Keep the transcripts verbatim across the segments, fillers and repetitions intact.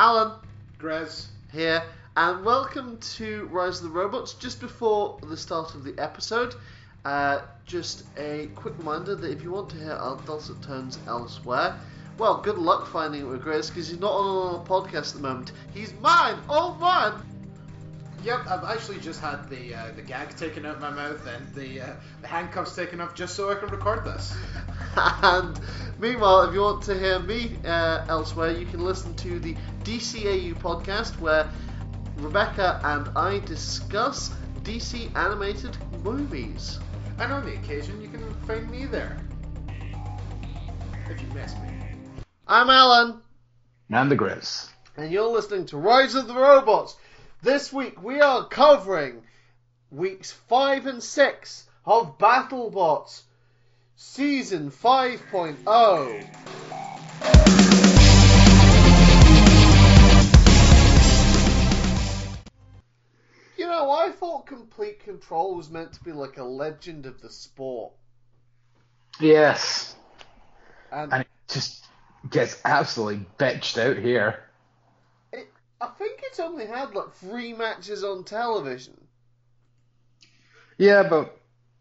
Alan Grez here, and welcome to Rise of the Robots. Just before the start of the episode, uh, just a quick reminder that if you want to hear our dulcet tones elsewhere, well, good luck finding it with Grez, because he's not on a podcast at the moment. He's mine, all mine! Yep, I've actually just had the uh, the gag taken out of my mouth and the, uh, the handcuffs taken off just so I can record this. And meanwhile, if you want to hear me uh, elsewhere, you can listen to the D C A U podcast, where Rebecca and I discuss D C animated movies. And on the occasion, you can find me there. If you miss me. I'm Alan. And I'm the Grizz. And you're listening to Rise of the Robots. This week we are covering weeks five and six of BattleBots Season five point oh. You know, I thought Complete Control was meant to be like a legend of the sport. Yes. And, and it just gets absolutely bitched out here. it, I think it's only had like three matches on television. Yeah, but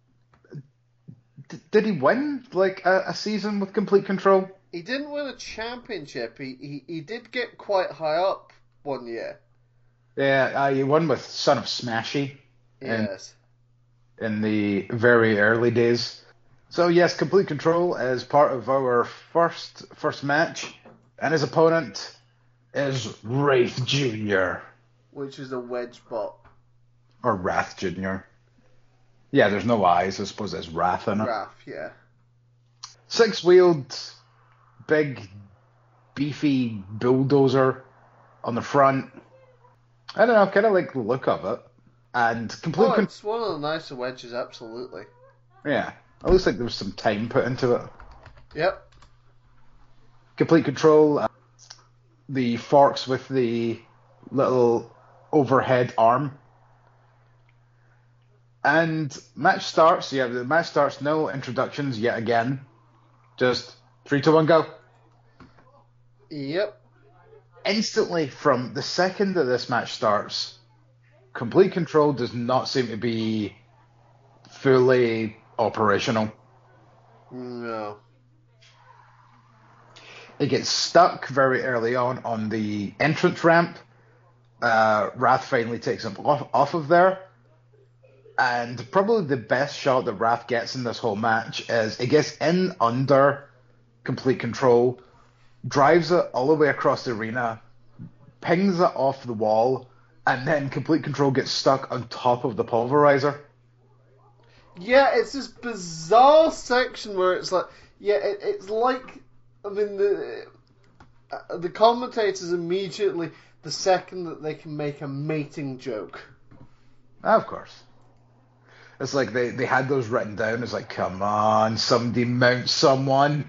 d- did he win like a, a season with Complete Control? He didn't win a championship. He, he he did get quite high up one year. Yeah, uh, he won with Son of Smashy. Yes. In, in the very early days. So yes, Complete Control is part of our first first match, and his opponent is Wraith Junior Which is a wedge bot. Or Wrath Junior Yeah, there's no eyes. I suppose there's Wrath in it. Raph, yeah. Six-wheeled, big, beefy bulldozer on the front. I don't know, kind of like the look of it. And Complete Oh, Control. it's one of the nicer wedges, absolutely. Yeah, it looks like there was some time put into it. Yep. Complete Control, uh, the forks with the little overhead arm. And match starts, yeah, the match starts, no introductions yet again. Just three, two, one, go. Yep. Instantly, from the second that this match starts, Complete Control does not seem to be fully operational. No. It gets stuck very early on on the entrance ramp. Uh, Wrath finally takes him off, off of there. And probably the best shot that Wrath gets in this whole match is it gets in under Complete Control, drives it all the way across the arena, pings it off the wall, and then Complete Control gets stuck on top of the pulverizer. Yeah, it's this bizarre section where it's like, yeah, it, it's like, I mean, the uh, the commentators immediately, the second that they can make a mating joke. Of course. It's like they, they had those written down. It's like, come on, somebody mount someone.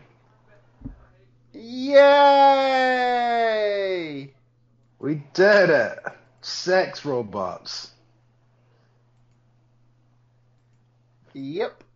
Yay! We did it. Sex robots. Yep.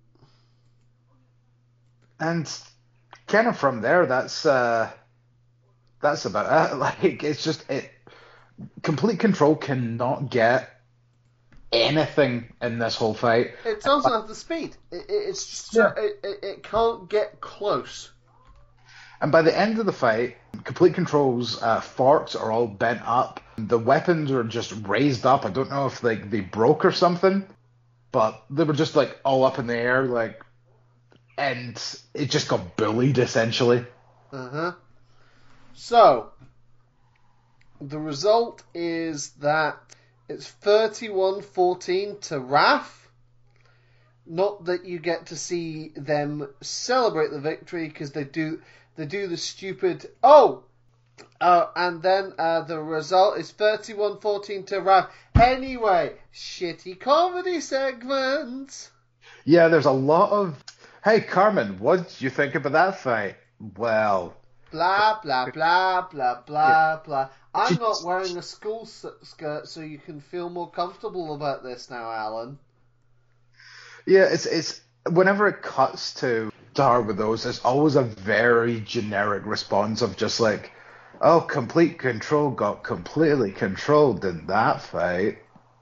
And kind of from there, that's uh, that's about it. Like, it's just it. Complete Control cannot get anything in this whole fight. It doesn't have the speed. It, it, it's just Yeah. it, it, it can't get close. And by the end of the fight, Complete Control's uh, forks are all bent up. The weapons are just raised up. I don't know if like they broke or something, but they were just like all up in the air, like, and it just got bullied essentially. Uh huh. So the result is that it's thirty-one fourteen to Wrath. Not that you get to see them celebrate the victory, because they do they do the stupid oh, uh, and then uh, the result is thirty-one fourteen to Wrath. Anyway, shitty comedy segments. Yeah, there's a lot of. Hey Carmen, what did you think about that fight? Well, Blah, blah, blah, blah, blah, Yeah. blah. I'm She- not wearing a school s- skirt, so you can feel more comfortable about this now, Alan. yeah, it's it's whenever it cuts to to her with those, it's always a very generic response of just like, Oh, complete control got completely controlled in that fight.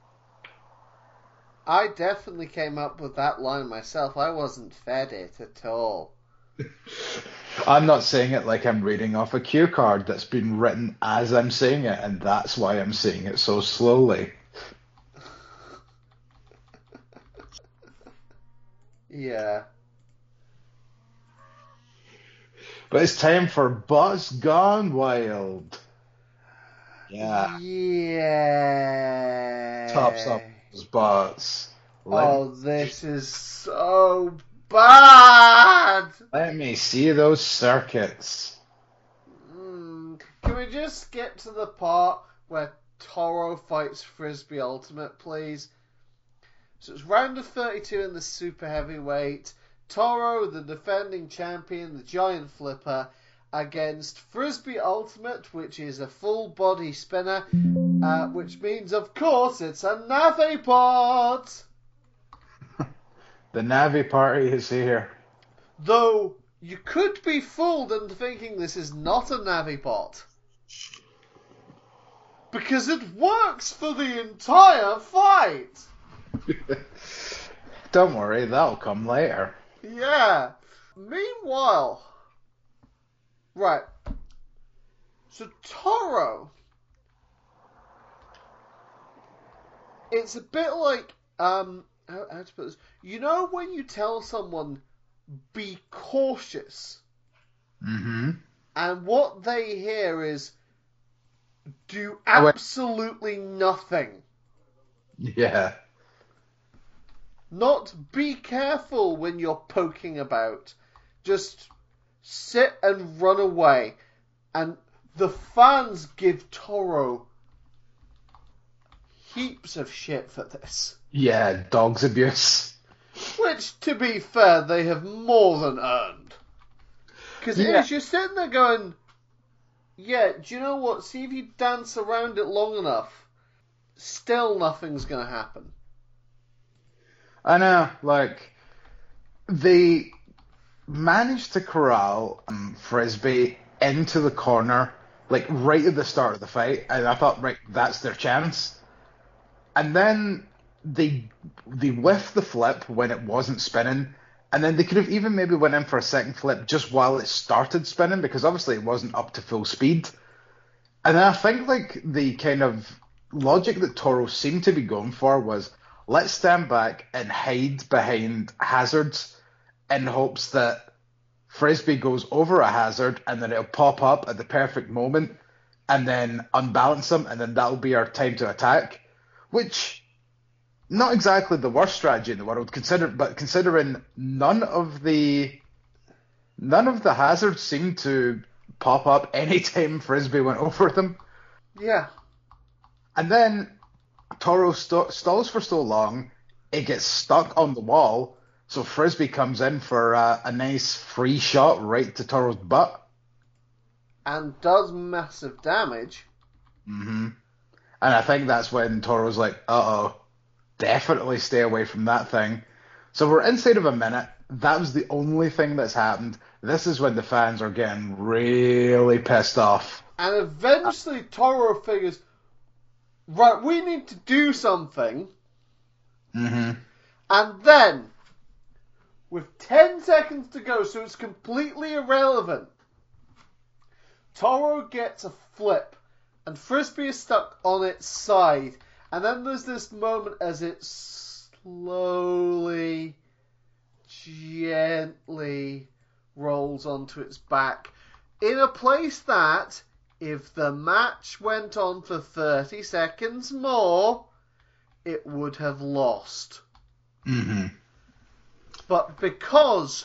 I definitely came up with that line myself. I wasn't fed it at all. I'm not saying it like I'm reading off a cue card that's been written as I'm saying it, and that's why I'm saying it so slowly. Yeah. But it's time for Buzz Gone Wild. Yeah, Yeah. tops up those butts. Let, Oh, this is so bad. let me see those circuits. Mm. Can we just get to the part where Toro fights Frisbee Ultimate, please? So it's round of thirty-two in the super heavyweight. Toro, the defending champion, the giant flipper, against Frisbee Ultimate, which is a full body spinner, uh, which means, of course, it's a Navi pot. The Navi party is here. Though you could be fooled into thinking this is not a Navi pot. Because it works for the entire fight. Don't worry, that'll come later. Yeah. Meanwhile, right. So Toro, it's a bit like um, how, how to put this? You know when you tell someone be cautious, Mm-hmm. and what they hear is do Oh, wait. absolutely nothing. Yeah. Not be careful when you're poking about. Just sit and run away. And the fans give Toro heaps of shit for this. Yeah, dog's abuse. Which, to be fair, they have more than earned. Because Yeah. you're sitting there going, yeah, do you know what? See if you dance around it long enough, still nothing's going to happen. I know, like, they managed to corral um, Frisbee into the corner, like, right at the start of the fight, and I thought, right, that's their chance. And then they they whiffed the flip when it wasn't spinning, and then they could have even maybe went in for a second flip just while it started spinning, because obviously it wasn't up to full speed. And then I think, like, the kind of logic that Toro seemed to be going for was, let's stand back and hide behind hazards in hopes that Frisbee goes over a hazard and then it'll pop up at the perfect moment and then unbalance him, and then that'll be our time to attack. Which, not exactly the worst strategy in the world, consider, but considering none of the none of the hazards seemed to pop up anytime Frisbee went over them. Yeah. And then Toro st- stalls for so long, it gets stuck on the wall, so Frisbee comes in for uh, a nice free shot right to Toro's butt. And does massive damage. Mm-hmm. And I think that's when Toro's like, uh-oh, definitely stay away from that thing. So we're inside of a minute. That was the only thing that's happened. This is when the fans are getting really pissed off. And eventually Toro figures, right, we need to do something. Mm-hmm. And then, with ten seconds to go, so it's completely irrelevant, Toro gets a flip, and Frisbee is stuck on its side. And then there's this moment as it slowly, gently rolls onto its back in a place that, if the match went on for thirty seconds more, it would have lost. Mm-hmm. But because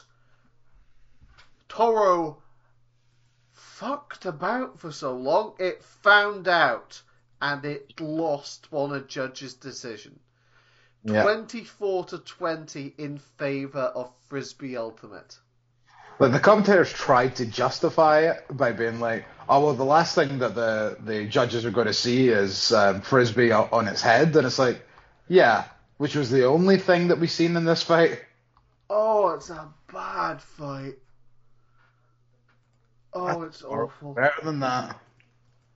Toro fucked about for so long, it found out and it lost on a judge's decision. Yeah. twenty-four to twenty in favour of Frisbee Ultimate. But the commentators tried to justify it by being like, oh, well, the last thing that the, the judges are going to see is um, Frisbee on its head. And it's like, yeah, which was the only thing that we've seen in this fight. Oh, it's a bad fight. Oh, it's awful. Better than that.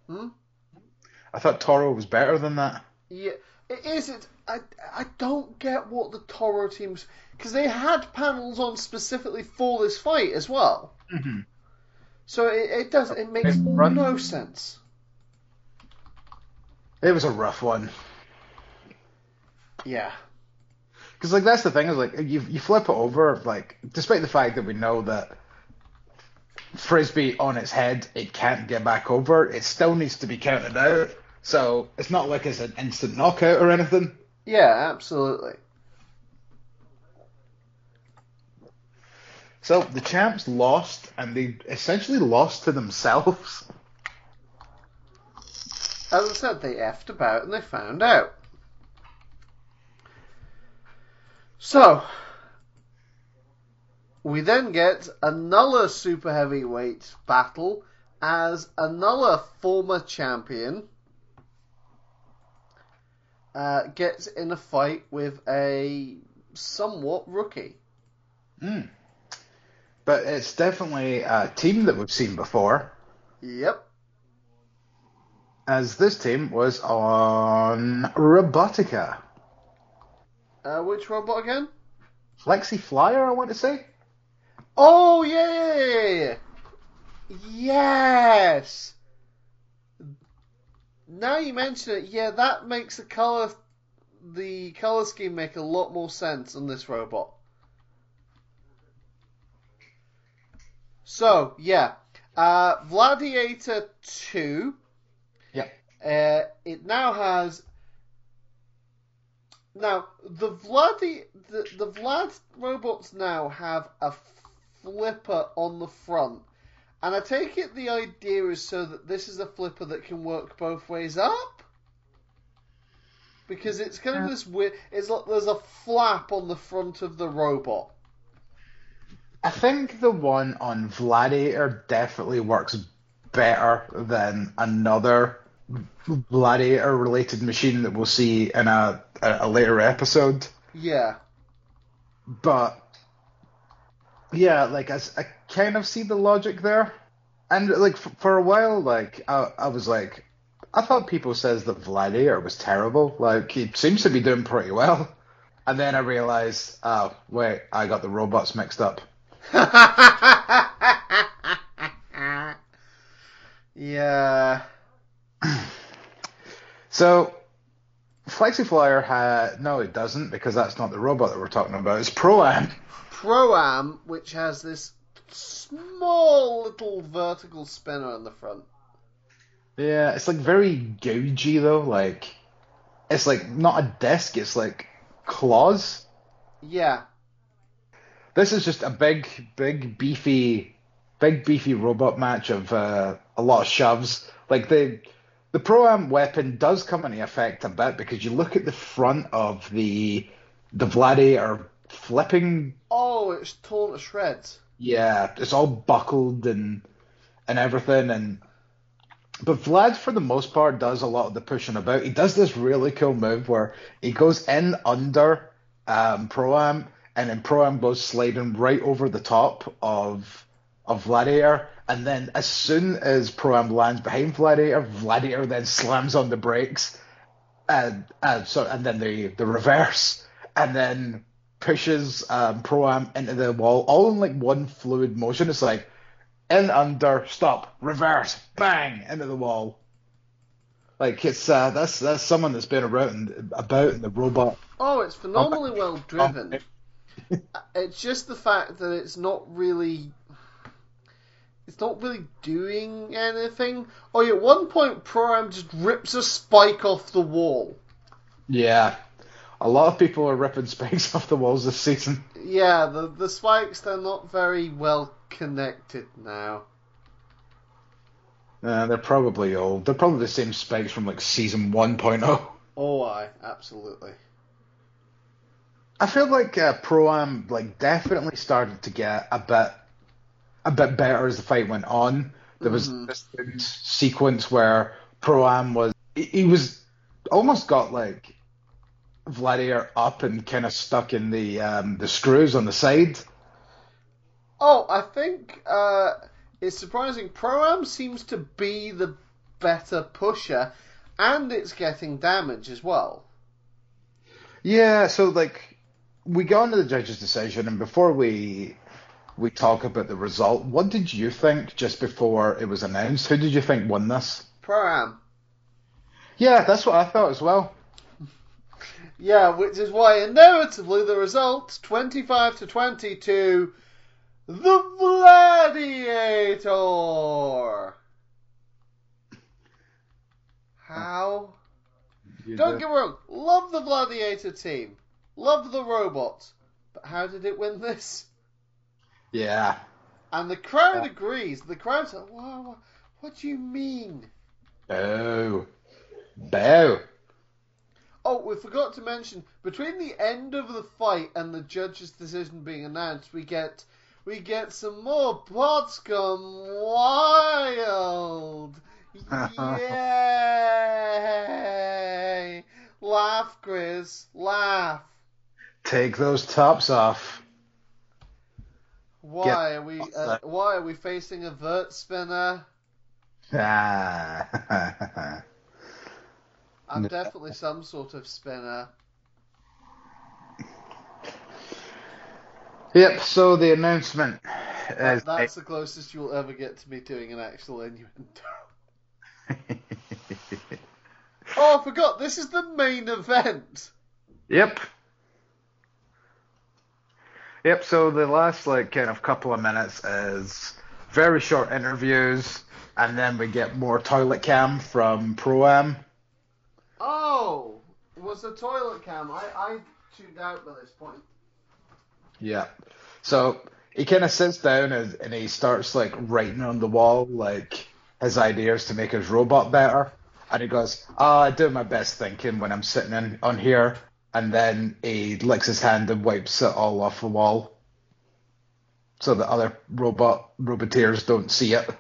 Hmm? I thought Toro was better than that. Yeah, it is. It. I. I don't get what the Toro teams, because they had panels on specifically for this fight as well. Mm-hmm. So it, it does. It makes Run. no sense. It was a rough one. Yeah. Because like that's the thing is like you you flip it over like despite the fact that we know that frisbee on its head it can't get back over, it still needs to be counted out. So it's not like it's an instant knockout or anything. Yeah, absolutely. So the champs lost, and they essentially lost to themselves. As I said, they effed about and they found out. So, we then get another super heavyweight battle as another former champion uh, gets in a fight with a somewhat rookie. Mm. But it's definitely a team that we've seen before, Yep. as this team was on Robotica. Uh, which robot again? Flexi Flyer, I want to say? Oh, yeah, yeah, yeah, yeah. Yes! Now you mention it, yeah, that makes the color, the color scheme make a lot more sense on this robot. So, yeah, uh, Gladiator two. Yep. Uh, it now has. Now the Vladi, the, the Vlad robots now have a flipper on the front, and I take it the idea is so that this is a flipper that can work both ways up. Because it's kind of this weird. It's like there's a flap on the front of the robot. I think the one on Gladiator definitely works better than another Gladiator-related machine that we'll see in a, a, a later episode. Yeah. But, yeah, like, I, I kind of see the logic there. And, like, f- for a while, like, I, I was like, I thought people says that Gladiator was terrible. Like, he seems to be doing pretty well. And then I realized, oh, wait, I got the robots mixed up. Yeah. So, Flexi Flyer had no, it doesn't, because that's not the robot that we're talking about. It's Pro-Am. Pro-Am, which has this small little vertical spinner on the front. Yeah, it's like very gougey though. Like, it's like not a disc. It's like claws. Yeah. This is just a big, big, beefy, big, beefy robot match of uh, a lot of shoves. Like the the Pro-Am weapon does come into effect a bit because you look at the front of the the Gladiator flipping. Oh, it's torn to shreds. Yeah, it's all buckled and and everything. And but Vlad, for the most part, does a lot of the pushing about. He does this really cool move where he goes in under um, Pro-Am, and then Pro-Am goes sliding right over the top of of Gladiator, and then as soon as Pro-Am lands behind Gladiator, Gladiator then slams on the brakes, and and so and then the the reverse, and then pushes um, Pro-Am into the wall, all in like one fluid motion. It's like in, under, stop, reverse, bang, into the wall. Like it's uh, that's that's someone that's been around about in the robot. Oh, it's phenomenally well driven. It's just the fact that it's not really, it's not really doing anything. Oh, yeah, at one point, Pro-Am just rips a spike off the wall. Yeah, a lot of people are ripping spikes off the walls this season. Yeah, the the spikes, they're not very well connected now. Uh, they're probably old. They're probably the same spikes from like season one point oh. Oh, aye, absolutely. I feel like uh, Pro-Am like definitely started to get a bit a bit better as the fight went on. There was Mhm. this good sequence where Pro-Am was he, he was almost got like Gladiator up and kind of stuck in the um, the screws on the side. Oh, I think uh, it's surprising. Pro-Am seems to be the better pusher, and it's getting damage as well. Yeah, so like we got into the judge's decision, and before we we talk about the result, what did you think just before it was announced? Who did you think won this? Pro-Am. Yeah, that's what I thought as well. Yeah, which is why inevitably the result, twenty-five to twenty-two, the Gladiator. How? You Don't did. get me wrong, love the Gladiator team, love the robots, but how did it win this? Yeah. And the crowd agrees. The crowd's like, wow, what do you mean? Boo. Boo. Oh, we forgot to mention, between the end of the fight and the judge's decision being announced, we get we get some more Pots Gone Wild. Yay! Laugh, Grizz, laugh. Take those tops off. Why Get- are we uh, why are we facing a vert spinner? Ah. I'm definitely some sort of spinner. Yep, so the announcement That, is that's the closest you'll ever get to me doing an actual innuendo. Oh, I forgot, this is the main event. Yep. Yep, so the last like kind of couple of minutes is very short interviews, and then we get more toilet cam from Pro-Am. Oh, was the toilet cam. I, I tuned out by this point. Yeah. So he kind of sits down and, and he starts like writing on the wall like his ideas to make his robot better. And he goes, "Ah, I do my best thinking when I'm sitting in, on here." And then he licks his hand and wipes it all off the wall, so that other robot roboteers don't see it.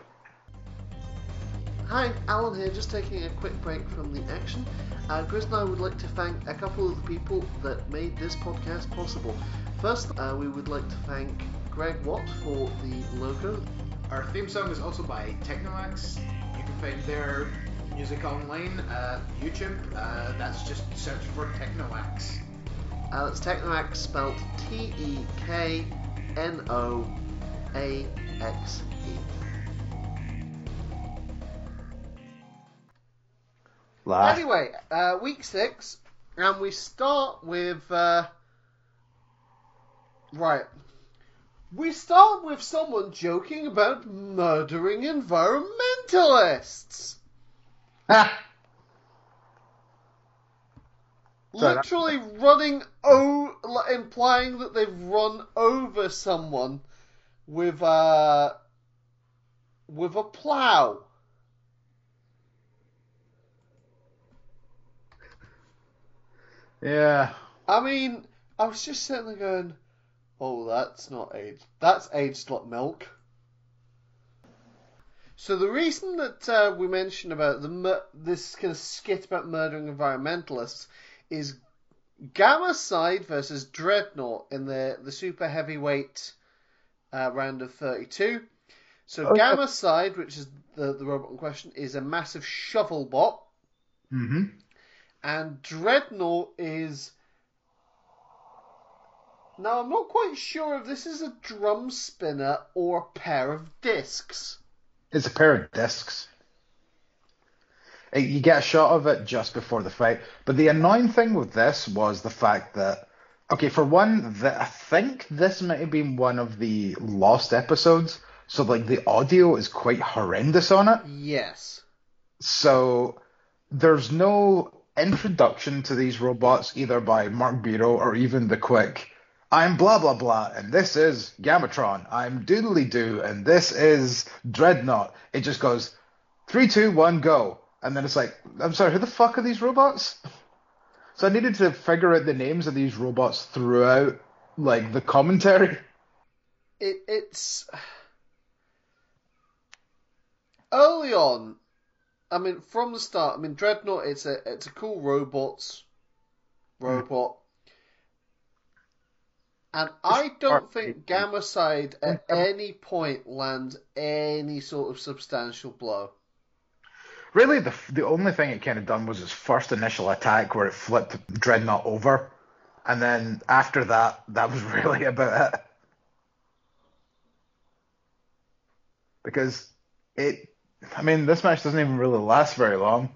Hi, Alan here, just taking a quick break from the action. Uh, Grizz and I would like to thank a couple of the people that made this podcast possible. First, uh, we would like to thank Greg Watt for the logo. Our theme song is also by Technomax. You can find their music online at YouTube. Uh, that's just search for Technomax. Uh, that's Technoax, spelled T E K N O A X E. Laugh. Anyway, uh, week six, and we start with... Uh, right. We start with someone joking about murdering environmentalists. Ha! Sorry, that- Literally running, o- li- implying that they've run over someone with a with a plow. Yeah. I mean, I was just sitting there going, "Oh, that's not aged. That's aged like milk." So the reason that uh, we mentioned about the mur- this kind of skit about murdering environmentalists is Gamma Side versus Dreadnought in the, the super heavyweight uh, round of thirty-two. So Okay. Gamma Side, which is the, the robot in question, is a massive shovel bot. Mm-hmm. And Dreadnought is... Now, I'm not quite sure if this is a drum spinner or a pair of discs. It's a pair of discs. Uh, You get a shot of it just before the fight. But the annoying thing with this was the fact that, okay, for one, the, I think this might have been one of the lost episodes. So, like, the audio is quite horrendous on it. Yes. So, there's no introduction to these robots either by Mark Biro or even the quick, "I'm blah blah blah, and this is Gamatron. I'm Doodly Doo, and this is Dreadnought." It just goes, three, two, one, go. And then it's like, I'm sorry, who the fuck are these robots? So I needed to figure out the names of these robots throughout, like, the commentary. It, it's... Early on, I mean, from the start, I mean, Dreadnought, it's a, it's a cool robots robot. And I don't think Gamma Side at any point lands any sort of substantial blow. Really, the the only thing it kind of done was its first initial attack where it flipped Dreadnought over, and then after that, that was really about it. Because it, I mean, this match doesn't even really last very long.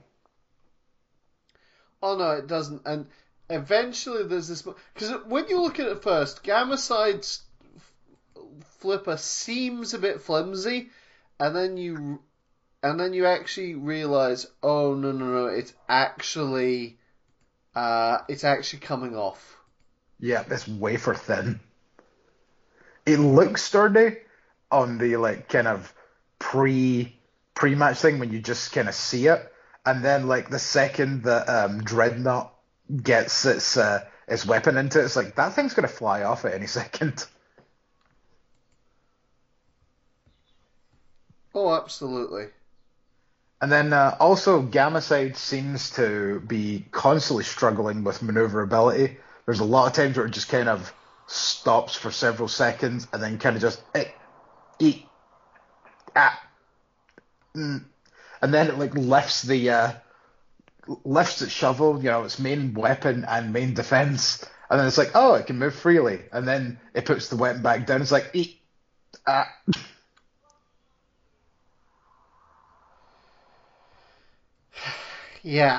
Oh no, it doesn't. And eventually there's this... Because when you look at it first, Gamma Side's flipper seems a bit flimsy, and then you... And then you actually realise, oh no no no, it's actually, uh, it's actually coming off. Yeah, it's wafer thin. It looks sturdy on the like kind of pre pre match thing when you just kind of see it, and then like the second that um, Dreadnought gets its uh, its weapon into it, it's like that thing's gonna fly off at any second. Oh, absolutely. And then uh, also Gamma Side seems to be constantly struggling with maneuverability. There's a lot of times where it just kind of stops for several seconds and then kind of just eh, eat, ah, mm. And then it like lifts the uh, lifts its shovel, you know, its main weapon and main defense, and then it's like, oh, it can move freely, and then it puts the weapon back down. It's like eat, ah. Yeah.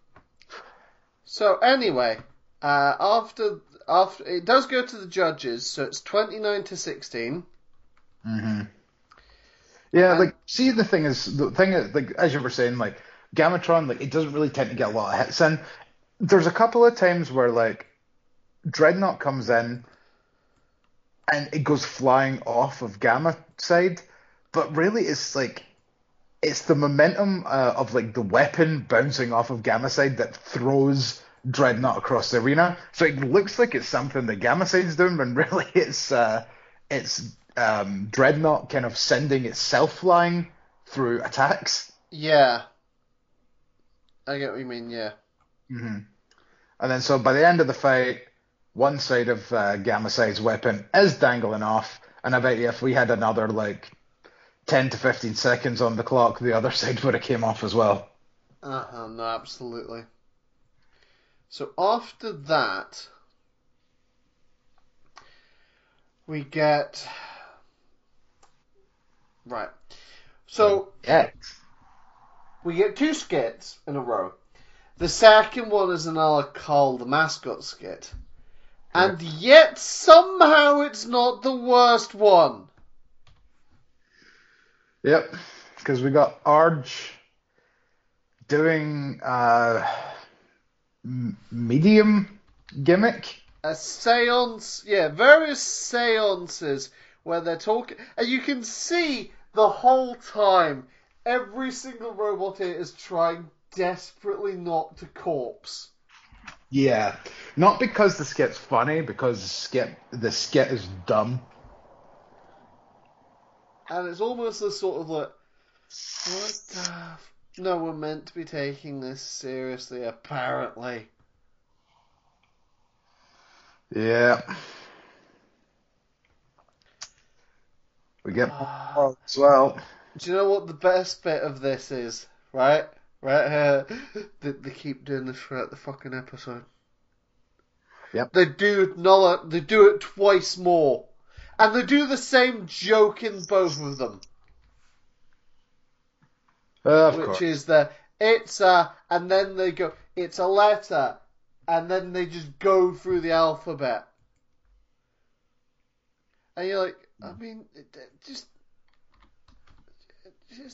So anyway, uh, after after it does go to the judges, so it's twenty-nine to sixteen. Mm-hmm. Yeah, And- like see the thing is the thing is like as you were saying, like Gamatron, like it doesn't really tend to get a lot of hits in. There's a couple of times where like Dreadnought comes in and it goes flying off of Gamma Side, but really it's like it's the momentum uh, of like the weapon bouncing off of Gamma Side that throws Dreadnought across the arena. So it looks like it's something that Gamma Side's doing, when really it's uh, it's um, Dreadnought kind of sending itself flying through attacks. Yeah. I get what you mean. Yeah. Mm-hmm. And then so by the end of the fight, one side of uh, Gamma Side's weapon is dangling off, and I bet you if we had another like ten to fifteen seconds on the clock, the other side would have came off as well. Uh-huh, no, absolutely. So after that, we get... Right. So, Yeah. we get two skits in a row. The second one is another Carl the Mascot skit. And yet, somehow, it's not the worst one. Yep, because we got Arge doing uh, m- medium gimmick. A seance, yeah, various seances where they're talking, and you can see the whole time every single robot here is trying desperately not to corpse. Yeah, not because the skit's funny, because the skit the skit is dumb. And it's almost a sort of like, what the f- no, we're meant to be taking this seriously, apparently. Yeah. We get more as well. Do you know what the best bit of this is? Right? Right here. They, they keep doing this throughout the fucking episode. Yep. They do another, they do it twice more. And they do the same joke in both of them. Uh, of which course. is the, it's a, and then they go, it's a letter. And then they just go through the alphabet. And you're like, I mean, it, it just, it just,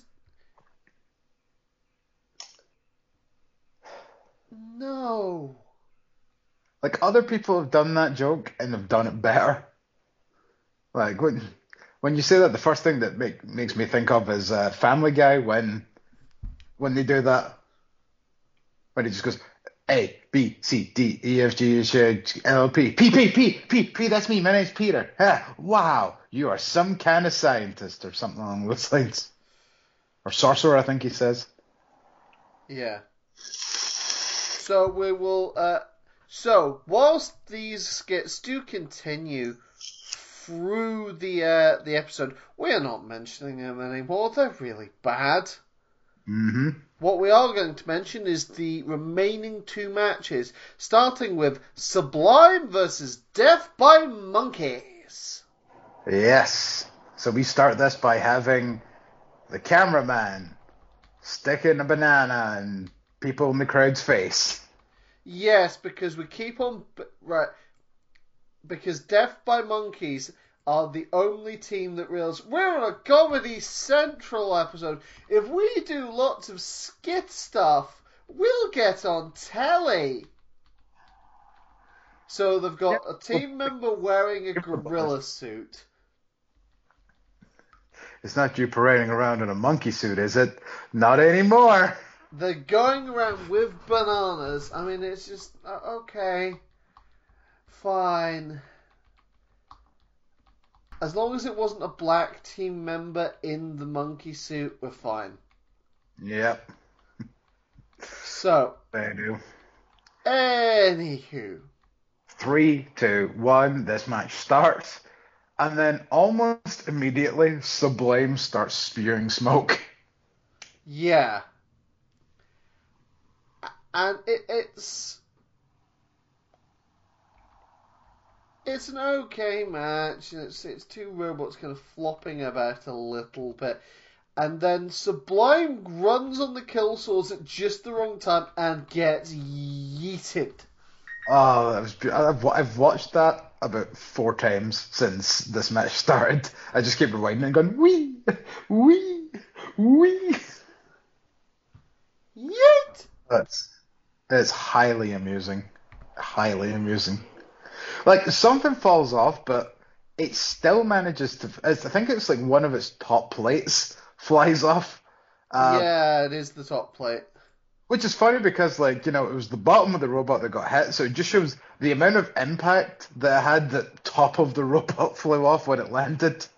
no. Like other people have done that joke and have done it better. Like when when you say that, the first thing that make, makes me think of is uh, Family Guy when when they do that, when he just goes A B C D E F G H I J K L P P P P P P. That's me. My name's Peter. Ah, wow, you are some kind of scientist or something along those lines, or sorcerer, I think he says. Yeah. So we will. Uh, so whilst these skits do continue through the uh, the episode, we are not mentioning them anymore. They're really bad. Mm-hmm. What we are going to mention is the remaining two matches, starting with Sublime versus Death by Monkeys. Yes. So we start this by having the cameraman sticking a banana in people in the crowd's face. Yes, because we keep on... Right. Because Death by Monkeys are the only team that realize we're on a Comedy Central episode. If we do lots of skit stuff, we'll get on telly. So they've got a team member wearing a gorilla suit. It's not you parading around in a monkey suit, is it? Not anymore. They're going around with bananas. I mean, it's just, uh, okay, fine. As long as it wasn't a black team member in the monkey suit, we're fine. Yep. So. They do. Anywho. Three, two, one, this match starts. And then almost immediately, Sublime starts spewing smoke. Yeah. And it, it's... It's an okay match. It's it's two robots kind of flopping about a little bit. And then Sublime runs on the kill source at just the wrong time and gets yeeted. Oh, that was be- I've, I've watched that about four times since this match started. I just keep rewinding and going, wee, wee, wee. Yeet! That's, it's highly amusing. Highly amusing. Like, something falls off, but it still manages to... I think it's like one of its top plates flies off. Um, yeah, it is the top plate. Which is funny because, like, you know, it was the bottom of the robot that got hit, so it just shows the amount of impact that it had that top of the robot flew off when it landed.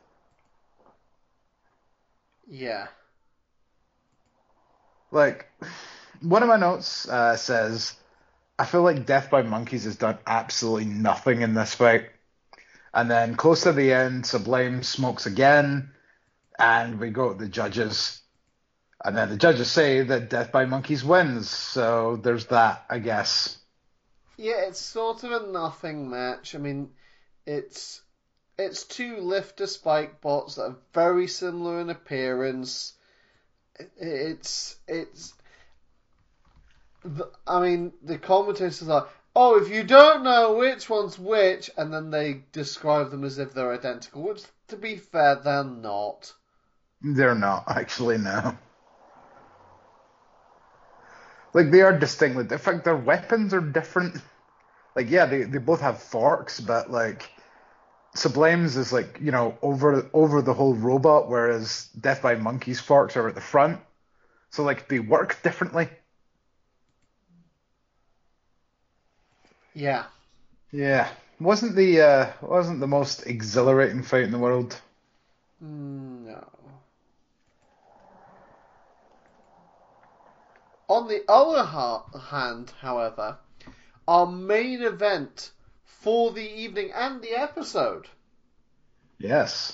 Yeah. Like, one of my notes uh, says... I feel like Death by Monkeys has done absolutely nothing in this fight. And then close to the end, Sublime smokes again, and we go to the judges. And then the judges say that Death by Monkeys wins, so there's that, I guess. Yeah, it's sort of a nothing match. I mean, it's it's two lifter spike bots that are very similar in appearance. It's it's. I mean, the commentators are like, oh, if you don't know which one's which, and then they describe them as if they're identical, which, to be fair, they're not. They're not, actually, no. Like, they are distinctly different. Their weapons are different. Like, yeah, they, they both have forks, but, like, Sublime's is, like, you know, over over the whole robot, whereas Death by Monkeys' forks are at the front. So, like, they work differently. Yeah. Yeah. Wasn't the uh, wasn't the most exhilarating fight in the world. No. On the other ha- hand, however, our main event for the evening and the episode. Yes.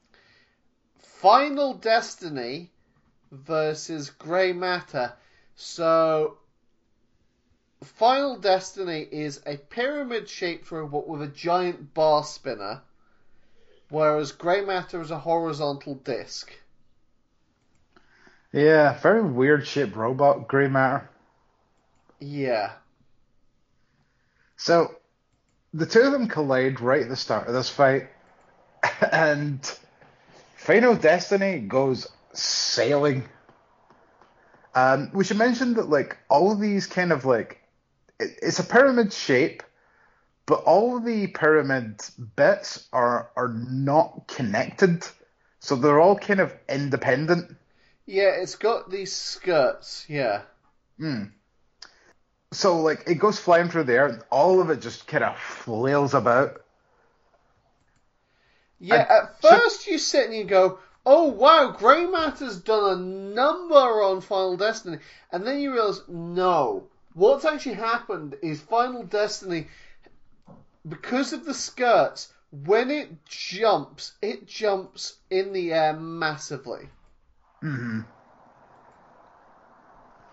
Final Destiny versus Grey Matter. So, Final Destiny is a pyramid-shaped robot with a giant bar spinner, whereas Grey Matter is a horizontal disc. Yeah, very weird shaped robot, Grey Matter. Yeah. So, the two of them collide right at the start of this fight, and Final Destiny goes sailing. Um, we should mention that, like, all of these kind of, like, it, it's a pyramid shape, but all of the pyramid bits are are not connected, so they're all kind of independent. Yeah, it's got these skirts, yeah. Hmm. So, like, it goes flying through the air, and all of it just kind of flails about. Yeah, And at so- first you sit and you go, oh wow, Grey Matter's done a number on Final Destiny. And then you realise, no. What's actually happened is Final Destiny, because of the skirts, when it jumps, it jumps in the air massively. hmm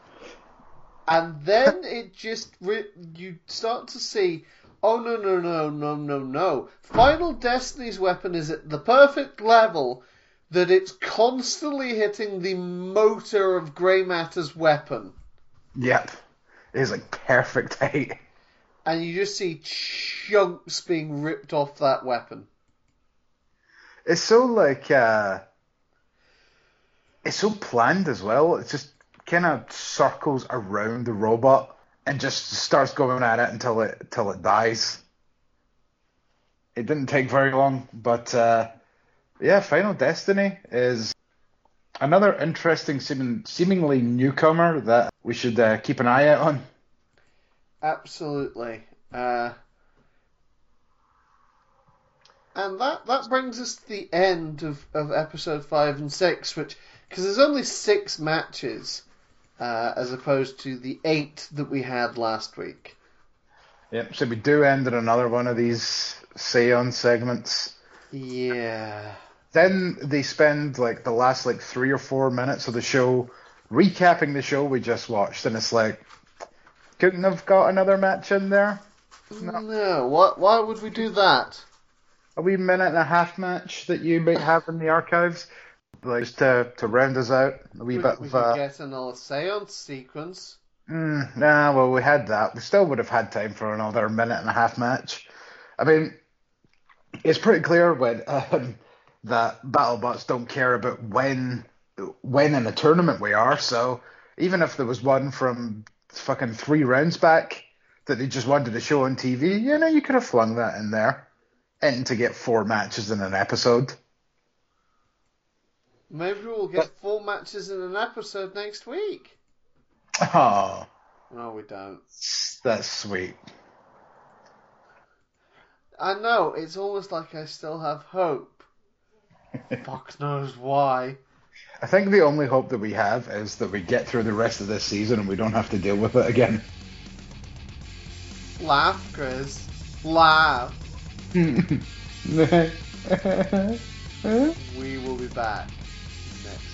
And then it just, re- you start to see, oh no, no, no, no, no, no. Final Destiny's weapon is at the perfect level that it's constantly hitting the motor of Grey Matter's weapon. Yep. It is like perfect height. And you just see chunks being ripped off that weapon. It's so like, uh, it's so planned as well. It just kind of circles around the robot and just starts going at it until it until it dies. It didn't take very long, but uh, yeah, Final Destiny is another interesting, seeming, seemingly newcomer that we should uh, keep an eye out on. Absolutely. Uh, and that, that brings us to the end of, of episode five and six, which, because there's only six matches, uh, as opposed to the eight that we had last week. Yep, so we do end in another one of these Seance segments. Yeah. Then they spend like the last like three or four minutes of the show recapping the show we just watched, and it's like, couldn't have got another match in there? No. no. What? Why would we do that? A wee minute and a half match that you might have in the archives, like just to to round us out. A wee we, bit we of. could Uh, get another seance sequence. mm, nah, well we had that. We still would have had time for another minute and a half match. I mean, it's pretty clear when um, that BattleBots don't care about when when in a tournament we are. So even if there was one from fucking three rounds back that they just wanted to show on T V, you know, you could have flung that in there, and to get four matches in an episode. Maybe we'll get but, four matches in an episode next week. Oh. No, we don't. That's sweet. I know, it's almost like I still have hope. Fuck knows why. I think the only hope that we have is that we get through the rest of this season and we don't have to deal with it again. Laugh, Chris. Laugh. We will be back next